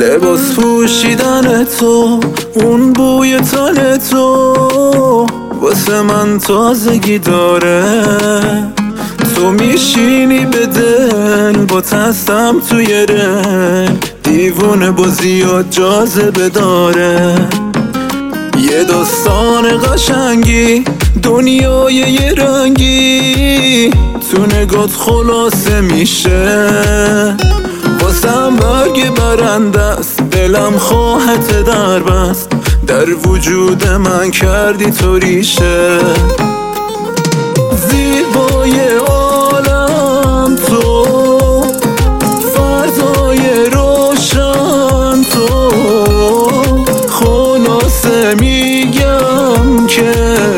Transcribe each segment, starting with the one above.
لباس پوشیدن تو، اون بوی تن تو واسه من تازگی داره. تو میشینی به دل با تستم توی رل، دیوونه بازی و جاذبه داره. یه داستان قشنگی، دنیای یه رنگی تو نگات خلاصه میشه. واسم برگ برنده است، دلم خواهت در بست، در وجود من کردی تو ریشه. زیبای عالم تو، فردای روشن تو، خلاصه میگم که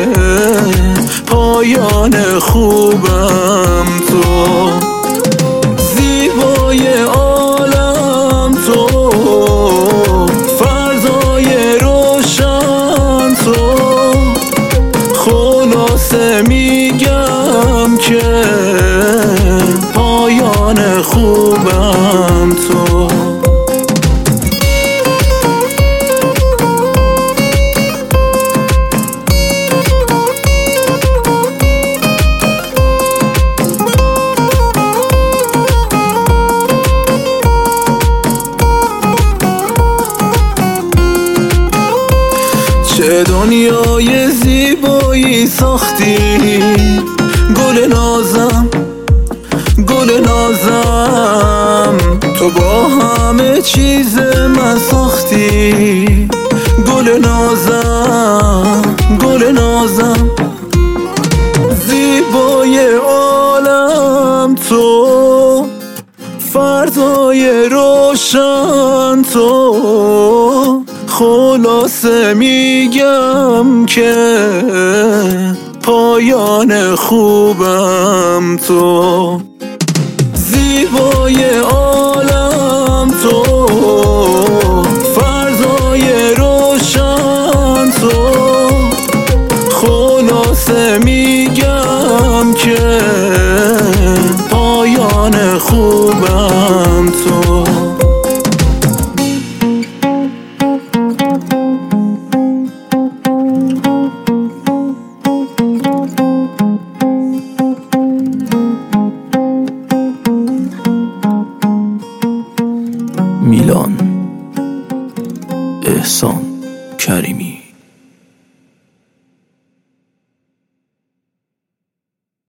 پایان خوبم تو. زیبای عالم تو، فردای روشن تو، خلاصه میگم که پایان خوبم تو. چه دنیای زیبایی ساختی، گل نازم، گل نازم، تو با همه چیز من ساختی. گل نازم، گل نازم، زیبای عالم تو، فردای روشن تو، خلاصه میگم که پایان خوبم تو. زیبای عالم تو، فردای روشن تو، خلاصه میگم که پایان خوبم تو. میلان احسان کریمی.